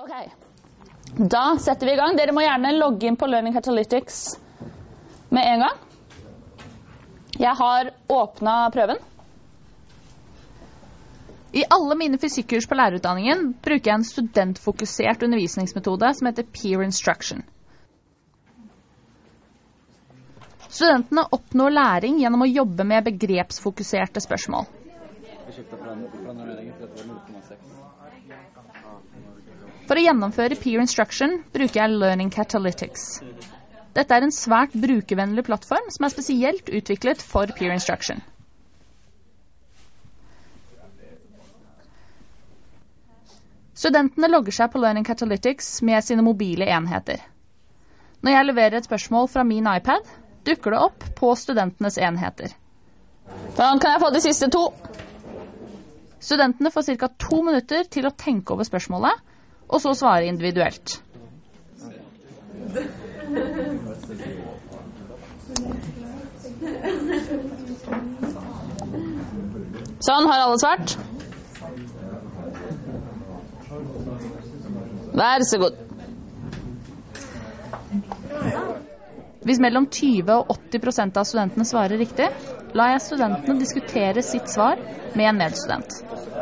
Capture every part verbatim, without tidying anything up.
Ok, da setter vi i gang. Dere må gjerne logge inn på Learning Catalytics med en gang. Jeg har åpnet prøven. I alle mine fysikkurs på lærerutdanningen bruker jeg en studentfokusert undervisningsmetode som heter peer instruction. Studentene oppnår læring gjennom å jobbe med begrepsfokuserte spørsmål. For å gjennomføre peer instruction bruker jeg Learning Catalytics. Dette er en svært brukervennlig plattform som er spesielt utviklet for peer instruction. Studentene logger seg på Learning Catalytics med sine mobile enheter. Når jeg leverer et spørsmål fra min iPad, dukker det opp på studentenes enheter. Da kan jeg få de siste to. Studentene får ca. to minutter til å tenke over spørsmålet, og så svare individuelt. Sånn, har alle svart? Vær så god. Hvis mellom tyve og åtti prosent av studentene svarer riktig, lar jeg studentene diskutere sitt svar med en medstudent.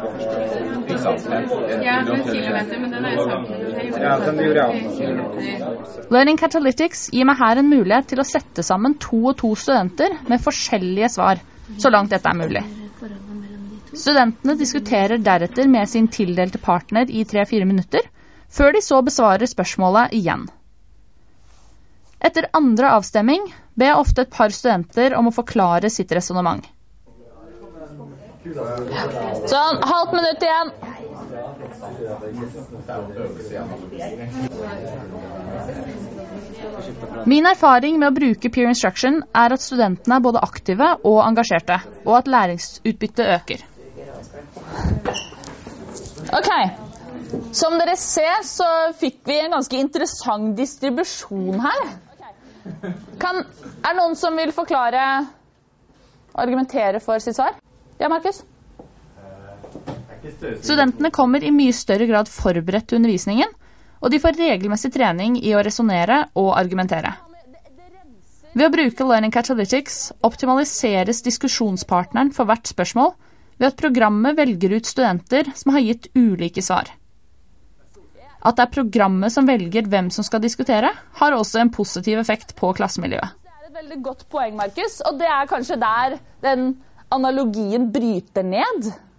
Ja, med kilometer, men den er jo sammen. Ja, den gjorde jeg. Learning Catalytics gir meg her en mulighet til å sette sammen to og to studenter med forskjellige svar, så langt dette er mulig. Studentene diskuterer deretter med sin tildelte partner i tre til fire minutter, før de så besvarer spørsmålet igjen. Etter andre avstemming ber jeg ofte et par studenter om å forklare sitt resonemang. Sånn, halvt minutt igjen. Min erfaring med å bruke peer instruction er at studentene er både aktive og engasjerte, og at læringsutbyttet øker. Ok, som dere ser så fikk vi en ganske interessant distribusjon her. Kan, er det noen som vil forklare, argumentere for sitt svar? Ja, Markus? Studentene kommer i mye større grad forberedt til undervisningen, og de får regelmessig trening i å resonere og argumentere. Ved å bruke Learning Catalytics optimaliseres diskusjonspartneren for hvert spørsmål ved at programmet velger ut studenter som har gitt ulike svar. At det er programmet som velger hvem som skal diskutere, har også en positiv effekt på klassemiljøet. Det er et veldig godt poeng, Markus, og det er kanskje der den analogien bryter ned.